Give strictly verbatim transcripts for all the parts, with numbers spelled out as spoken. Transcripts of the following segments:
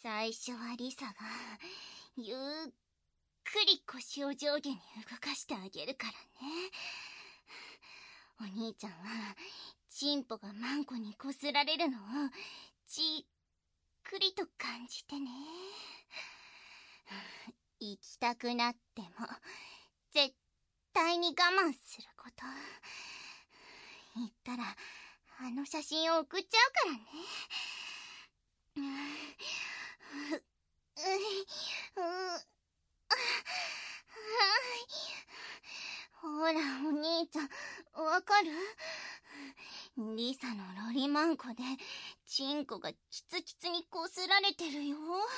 最初はリサがゆっくり腰を上下に動かしてあげるからね。お兄ちゃんはチンポがマンコにこすられるのをじっくりと感じてね。行きたくなっても絶対に我慢すること。言ったらあの写真を送っちゃうからね。ううううほらお兄ちゃん、わかる？リサのロリマンコでチンコがキツキツにこすられてるよ。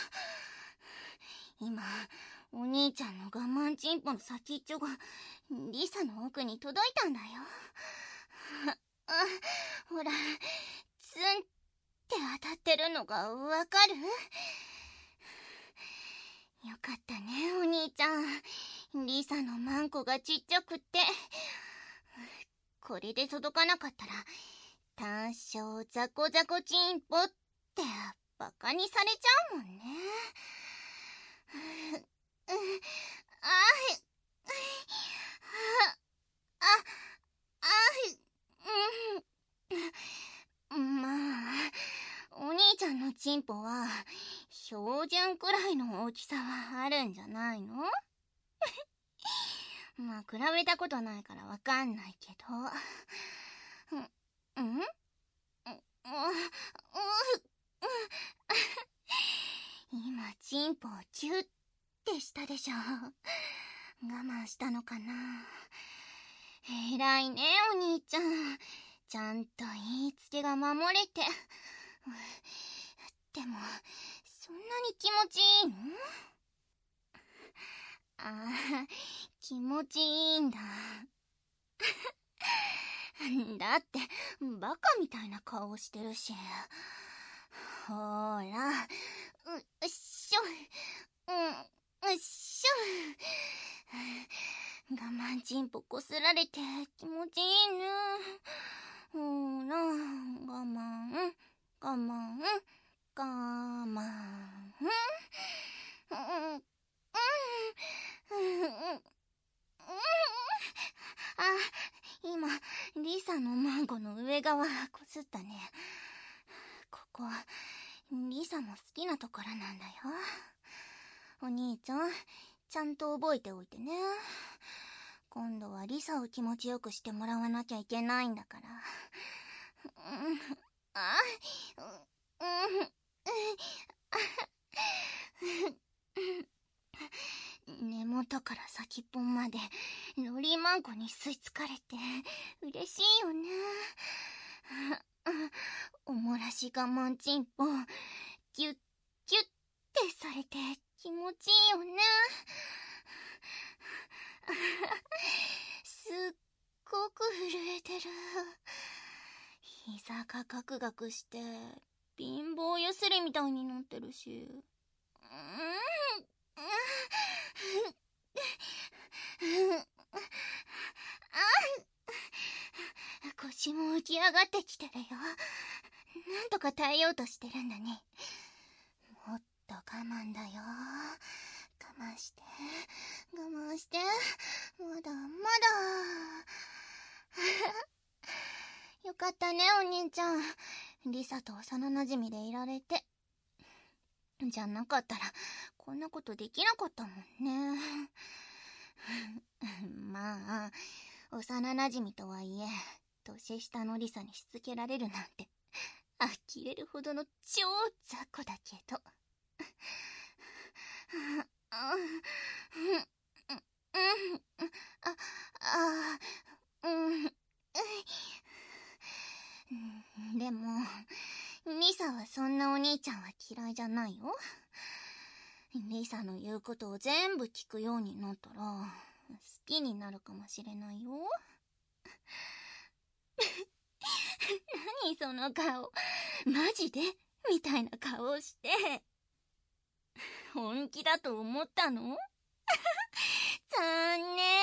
今お兄ちゃんの我慢チンポの先っちょがリサの奥に届いたんだよ。あ、ほらツンって当たってるのがわかる？よかったねお兄ちゃん。リサのマンコがちっちゃくって、これで届かなかったら単小ザコザコチンポってバカにされちゃうもんね。あああうん、まあお兄ちゃんのチンポは標準くらいの大きさはあるんじゃないの？まあ比べたことないからわかんないけど。うん？うん？今チンポをキュッてしたでしょ。我慢したのかな。偉いねお兄ちゃん、ちゃんと言いつけが守れて。でもそんなに気持ちいいの？ああ、気持ちいいんだ。だってバカみたいな顔してるし。ほら、うっしょ、うん、うっしょ。我慢チンポこすられて気持ちいいね。ほら、我慢、我慢、我慢。うんあ、今リサのマンコの上側こすったね。ここリサも好きなところなんだよ。お兄ちゃんちゃんと覚えておいてね。今度はリサを気持ちよくしてもらわなきゃいけないんだから。うんあうん根元から先っぽまでロリマンコに吸い付かれて嬉しいよね。おもらし我慢チンポギュッギュッてされて気持ちいいよね。すっごく震えてる。膝がガクガクして貧乏ゆすりみたいになってるし。うん腰も浮き上がってきてるよ。なんとか耐えようとしてるんだね。もっと我慢だよ。我慢して我慢して、まだまだ。よかったねお兄ちゃん、リサと幼なじみでいられて。じゃなかったらこんなことできなかったもんね。まあ幼なじみとはいえ年下のリサにしつけられるなんて呆れるほどの超雑魚だけど。ああうんでもリサはそんなお兄ちゃんは嫌いじゃないよ。リサの言うことを全部聞くようになったら好きになるかもしれないよ。何その顔、マジでみたいな顔をして。本気だと思ったの？残念。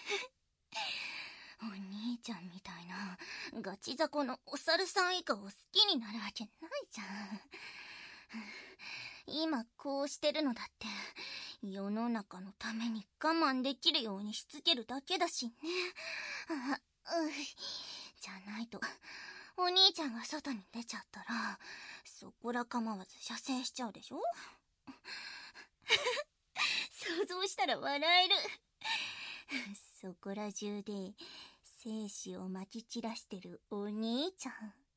お兄ちゃんみたいなガチザコのお猿さん以下を好きになるわけないじゃん。 今こうしてるのだって世の中のために我慢できるようにしつけるだけだしね。あ、うじゃないとお兄ちゃんが外に出ちゃったらそこら構わず射精しちゃうでしょ。想像したら笑える。そこら中で精子をまき散らしてるお兄ちゃん。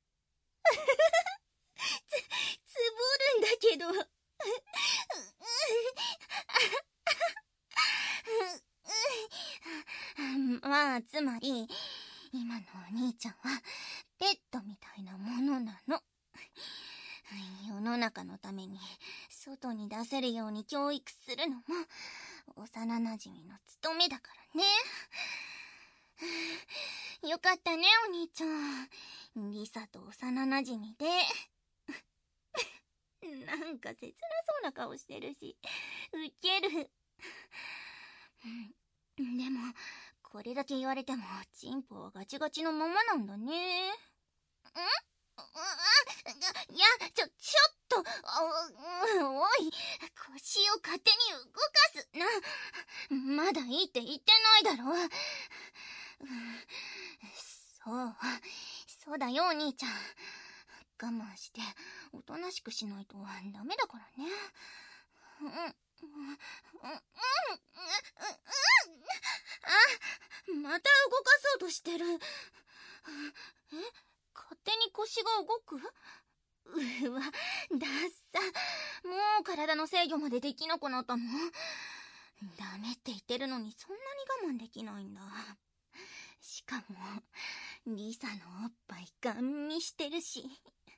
つ、つぼるんだけど。まあ、つまり、今のお兄ちゃんは、ペットみたいなものなの。世の中のために、外に出せるように教育するのも、幼馴染の務めだからね。よかったね、お兄ちゃん。リサと幼馴染で。なんか切なそうな顔してるし、ウケる。でも、これだけ言われても、チンポはガチガチのままなんだね。ん？いや、ちょ、ちょっと、お、おい、腰を勝手に動かすな。まだいいって言ってないだろ。そう、そうだよお兄ちゃん。我慢して、おとなしくしないとダメだからね。うん、うん、うん、うん、あ、また動かそうとしてる。え、勝手に腰が動く？うわ、だっさ。もう体の制御までできなくなったの？ダメって言ってるのにそんなに我慢できないんだ。しかも、リサのおっぱいガン見してるし。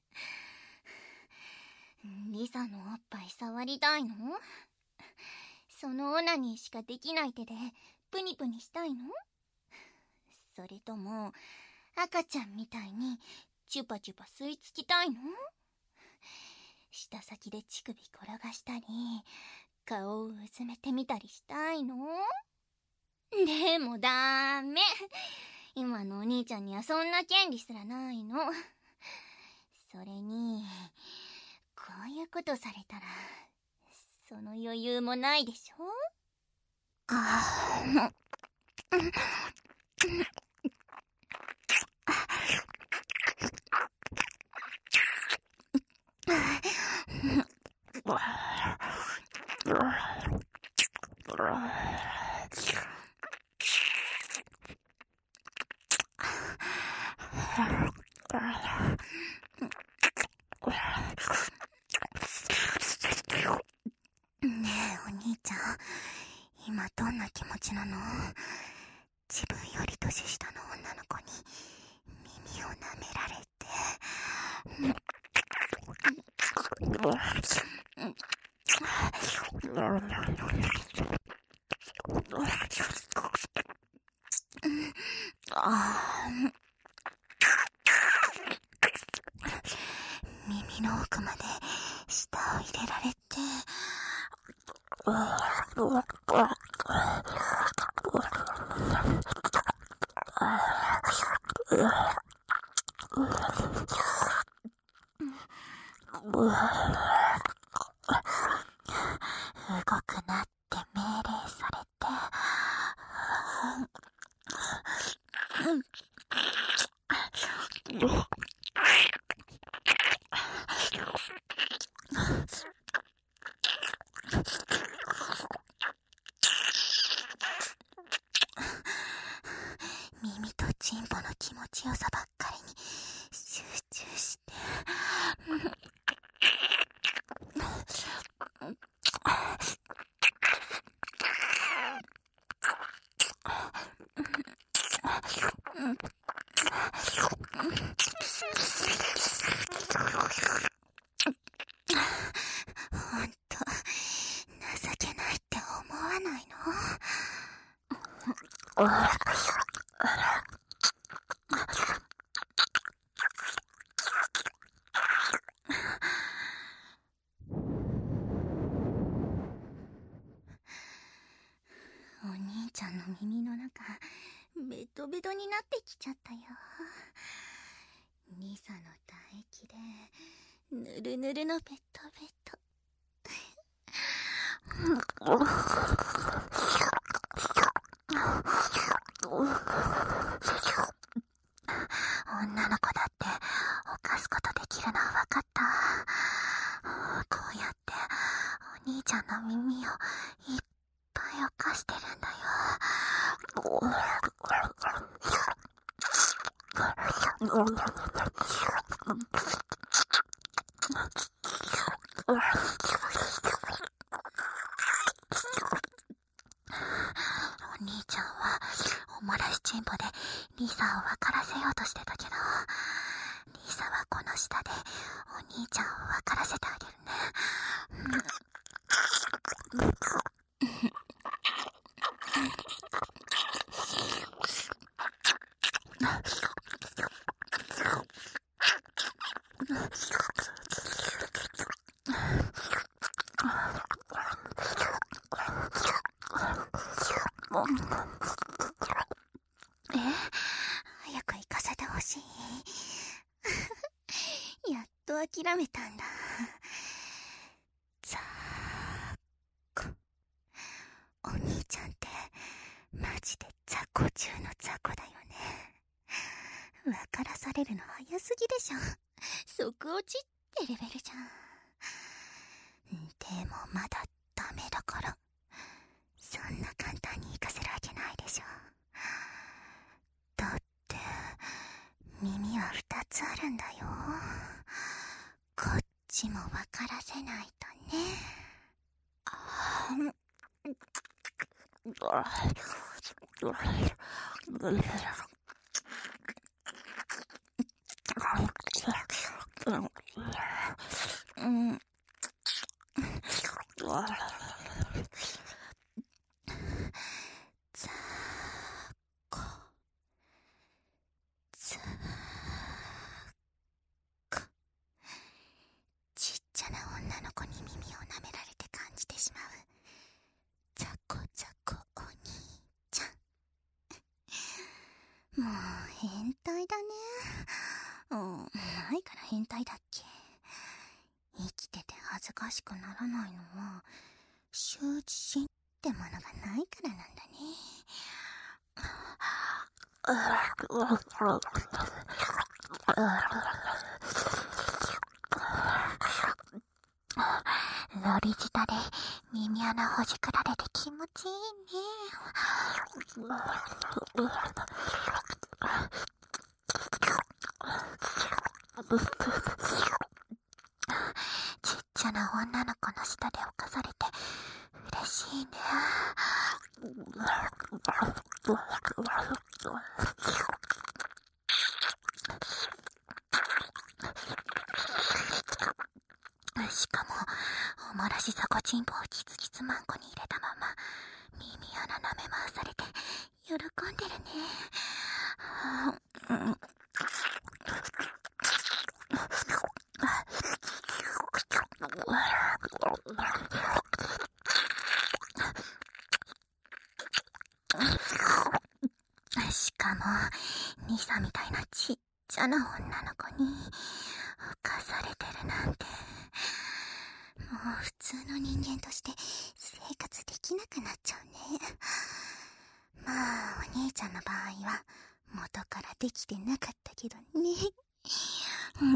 リサのおっぱい触りたいの？そのオナニーしかできない手でプニプニしたいの？それとも赤ちゃんみたいにチュパチュパ吸い付きたいの？舌先で乳首転がしたり顔をうずめてみたりしたいの？でもダメ。今のお兄ちゃんにはそんな権利すらないの。それにこういうことされたらその余裕もないでしょ。あねえお兄ちゃん、今どんな気持ちなの？自分より年下の女の子に耳を舐められて。耳の奥まで舌を入れられて。動くなって命令されて。耳とチンポの気持ちよさばっかりに集中して。ほんと情けないって思わないの？お兄ちゃんの耳の中ベトベトになってきちゃったよ。リサの唾液でぬるぬるのベトベト。 女の子だって犯すことできるのは分かった。こうやってお兄ちゃんの耳をいっぱい犯してるんだよ。お兄ちゃんはおもらしチンポでリサを分からせようとしてたけど、リサはこの下でお兄ちゃんを分からせてあげるね。え、早く行かせてほしい。やっと諦めたんだ。ザコ。お兄ちゃんってマジで雑魚中の雑魚だよね。分からされるの早すぎでしょ。即落ちってレベルじゃん。でもまだダメだから、そんな簡単に行かせるわけないでしょ。だって耳は二つあるんだよ。こっちも分からせないとね。あんうんざこざこ。ちっちゃな女の子に耳を舐められて感じてしまうざこざこお兄ちゃん。もう変態だね。うん、ないから変態だっけ。生きてて恥ずかしくならないのは羞恥心ってものがないからなんだね。ロリ舌で耳穴ほじくられて気持ちいいね。ちっちゃな女の子の舌で犯されて嬉しいね。しかもおもらし雑魚チンポをキツキツマンコに入れたまま耳穴舐め回されて喜んでるね。しかもリサみたいなちっちゃな女の子に犯されてるなんて、もう普通の人間として生活できなくなっちゃうね。まあお兄ちゃんの場合は元からできてなかったけどね。うん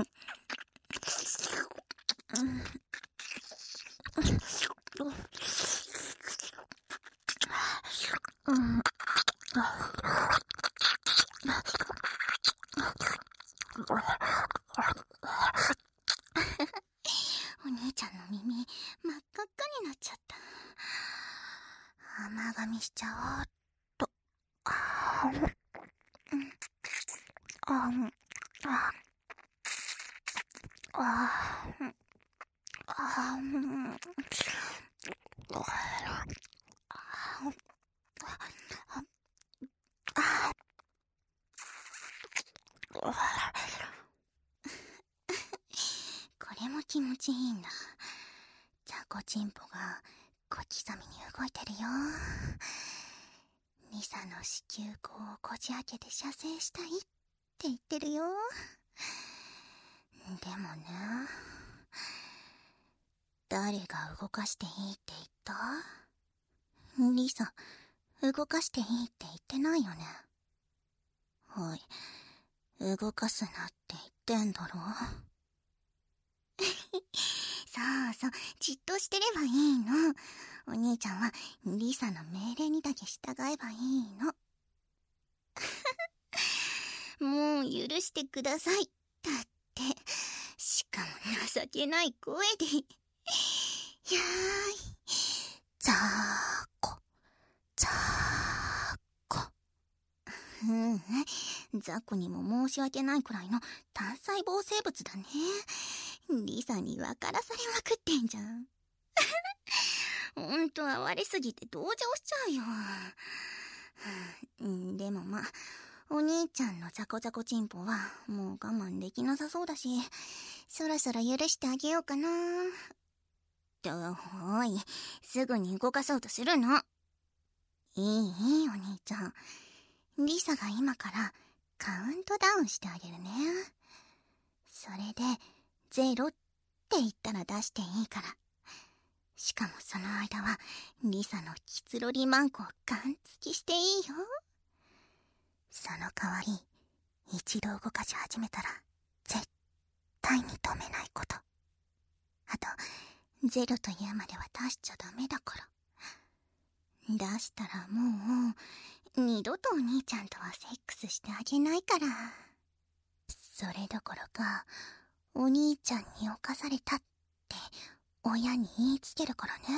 うんお兄ちゃんの耳真っ赤っかになっちゃった。甘噛みしちゃおうっと。あー、うん、あー、あー、あー、あー、うん、これも気持ちいいんだ。雑魚チンポが小刻みに動いてるよ。リサの子宮口をこじ開けて射精したいって言ってるよ。でもね、誰が動かしていいって言った？リサ、動かしていいって言ってないよね。おい、動かすなって言ってんだろ。そうそう、じっとしてればいいの。お兄ちゃんはリサの命令にだけ従えばいいの。もう許してください。だって、しかも情けない声で。やーい、ザーコ、ザーコ。うんうん、ザコにも申し訳ないくらいの単細胞生物だね。リサに分からされまくってんじゃん。ほんと哀れすぎて同情しちゃうよ。でもまあ、お兄ちゃんのザコザコチンポはもう我慢できなさそうだし、そろそろ許してあげようかな。と、おい、すぐに動かそうとするの。いい、いいお兄ちゃん。リサが今からカウントダウンしてあげるね。それで、ゼロって言ったら出していいから。しかもその間は、リサのキツロリマンコをガンつきしていいよ。その代わり、一度動かし始めたら、絶対に止めないこと。あと、ゼロというまでは出しちゃダメだから。出したらもう、二度とお兄ちゃんとはセックスしてあげないから。それどころか、お兄ちゃんに侵されたって、親に言いつけるからね。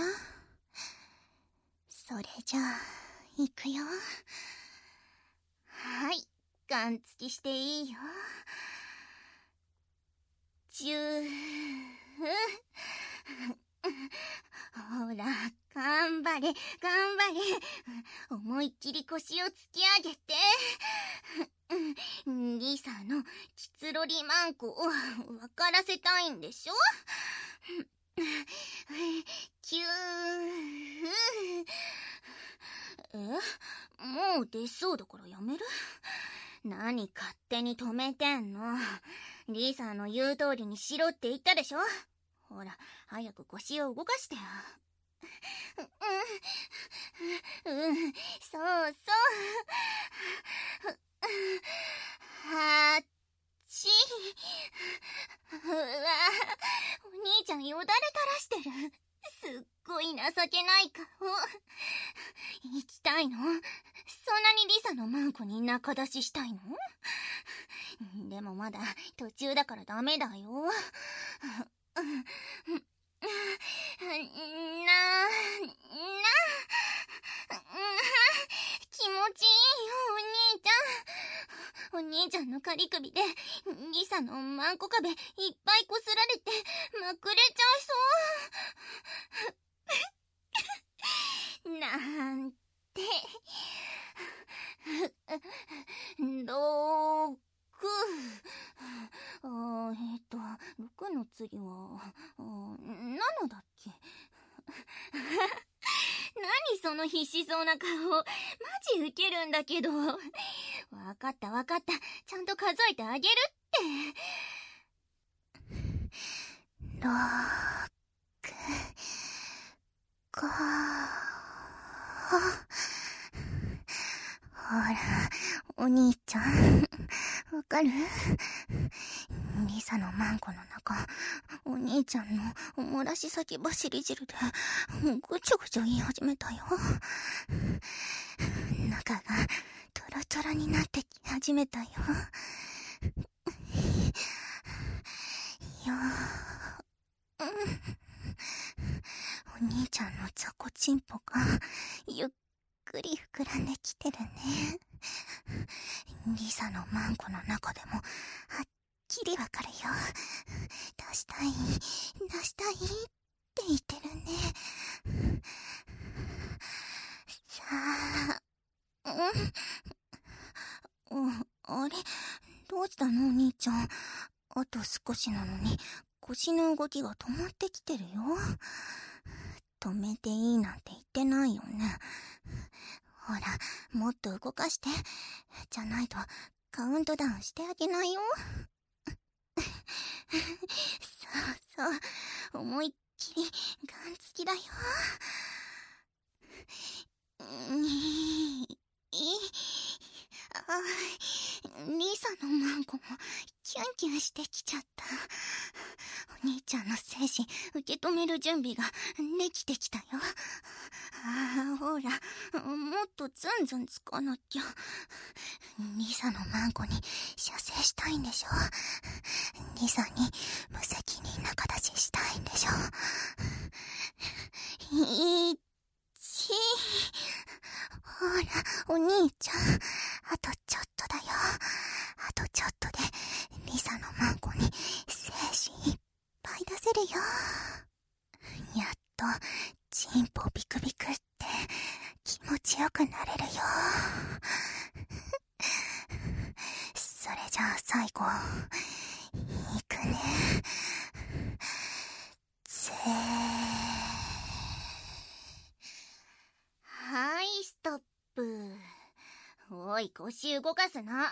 それじゃあ、行くよ。はい、ガンつきしていいよ。じゅー。ほら、頑張れ、頑張れ。思いっきり腰を突き上げて。リサのキツロリマンコを分からせたいんでしょ？キュー。え？もう出そうだからやめる？何勝手に止めてんの？リサの言う通りにしろって言ったでしょ？ほら、早く腰を動かしてよ。うん、うん、そうそう。はっち。うわ、お兄ちゃんよだれ垂らしてる。すっごい情けない顔。行きたいの？そんなにリサのマンコに仲出ししたいの？でもまだ途中だからダメだよ。な、な、気持ちいいよ、お兄ちゃん。お兄ちゃんの仮首でリサのマンコ壁いっぱいこすられてまくれちゃいそう。なんて。ろく。あー、えっと、ろくの次は、あー、ななだっけ？何その必死そうな顔。マジウケるんだけど。わかったわかった。ちゃんと数えてあげるって。ろく、ご、ほら、お兄ちゃん、わかる？リサのマンコの中、お兄ちゃんのおもらし先走り汁で、ぐちょぐちょ言い始めたよ。中がトロトロになってき始めたよ。よー、うん、お兄ちゃんのザコチンポが、ゆっくり膨らんできてるね。リサのマンコの中でも、はっきりわかるよ。出したい、出したいって言ってるね。さあ、うん。あれ？どうしたのお兄ちゃん。あと少しなのに、腰の動きが止まってきてるよ。止めていいなんて言ってないよね。ほら、もっと動かして。じゃないと、カウントダウンしてあげないよ。そうそう、思いっきりガンつきだよ。 リサのマンコもキュンキュンしてきちゃった。お兄ちゃんの精神受け止める準備ができてきたよ。ああ、ほら、もっとズンズンつかなきゃ。リサのマンコに射精したいんでしょ。リサに無責任な形したいんでしょ。いっちほら、お兄ちゃん、あとちょっとだよ。あとちょっとでリサのマンコに精子いっぱい出せるよ。やっとチンポビクビクって気持ちよくなれるよ。それじゃあ最後いくね。ぜーはい、ストップ。おい、腰動かすな。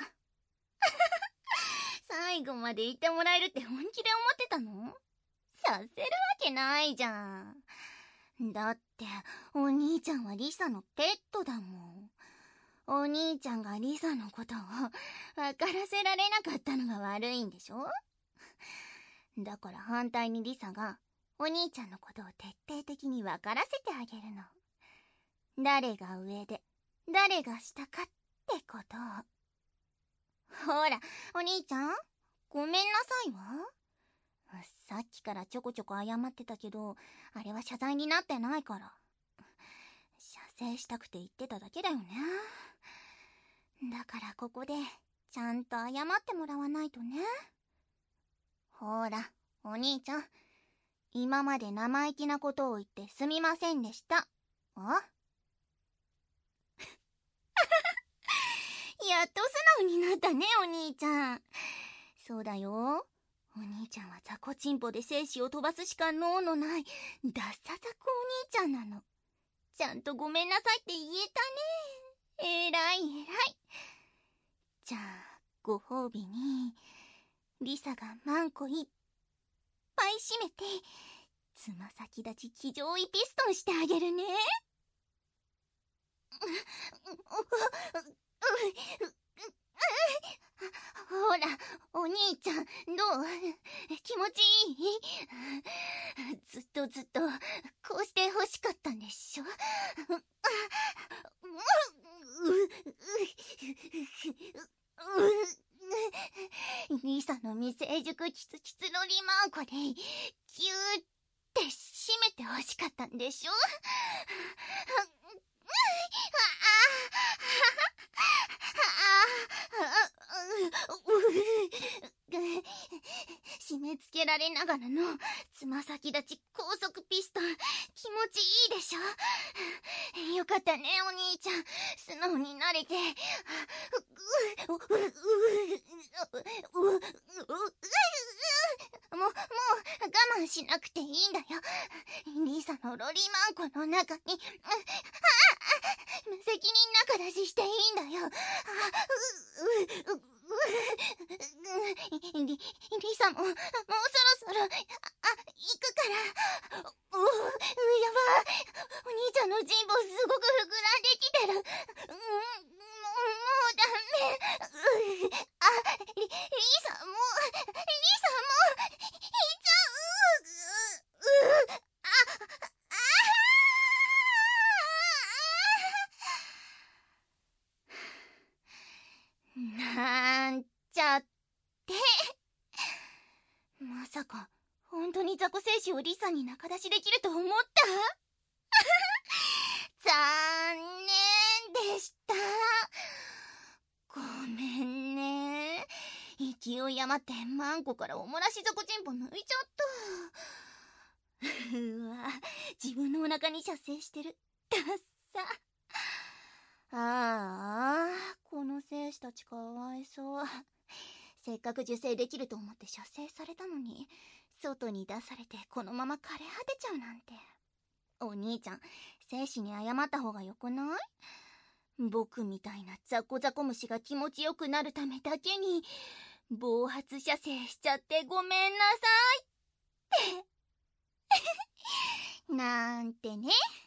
最後まで言ってもらえるって本気で思ってたの？させるわけないじゃん。だって、お兄ちゃんはリサのペットだもん。お兄ちゃんがリサのことを分からせられなかったのが悪いんでしょ？だから反対にリサがお兄ちゃんのことを徹底的に分からせてあげるの。誰が上で、誰が下かってことを。ほら、お兄ちゃん、ごめんなさいわ。さっきからちょこちょこ謝ってたけど、あれは謝罪になってないから。射精したくて言ってただけだよね。だからここで、ちゃんと謝ってもらわないとね。ほら、お兄ちゃん、今まで生意気なことを言ってすみませんでした。あやっと素直になったね、お兄ちゃん。そうだよ。お兄ちゃんは雑魚チンポで精子を飛ばすしか能のない、ダッサザコお兄ちゃんなの。ちゃんとごめんなさいって言えたね。えらいえらい。じゃあ、ご褒美に、リサがマンコいっぱい締めて、つま先立ち騎乗位ピストンしてあげるね。ほら、お兄ちゃん、どう？気持ちいい？ずっとずっと、こうして欲しかったんでしょ？リサの未成熟キツキツロリマンコで、ギューって締めて欲しかったんでしょ？締め付けられながらのつま先立ち高速ピストン、気持ちいいでしょ？よかったね、お兄ちゃん。素直になれて。もう、もう我慢しなくていいんだよ。リサのロリマンコの中に、無責任な形していいんだよ。リ、リサも、もうそろそろ、あ、行くから。う、う、やばい。お兄ちゃんのチンポすごく膨らんできてる。うん、もう、もうダメ。う、あ、リ、リサも、リサも、いちゃう。う、あ、あーなんちゃって。まさか、本当に雑魚精子をリサに仲出しできると思った？残念でした。ごめんね。勢い余ってマンコからおもらし雑魚チンポ抜いちゃった。うわ、自分のお腹に射精してる。ダッサ。ああ、この精子たちかわいそう。せっかく受精できると思って射精されたのに、外に出されてこのまま枯れ果てちゃうなんて。お兄ちゃん、精子に謝った方がよくない？僕みたいなザコザコ虫が気持ちよくなるためだけに、暴発射精しちゃってごめんなさいって。なんてね。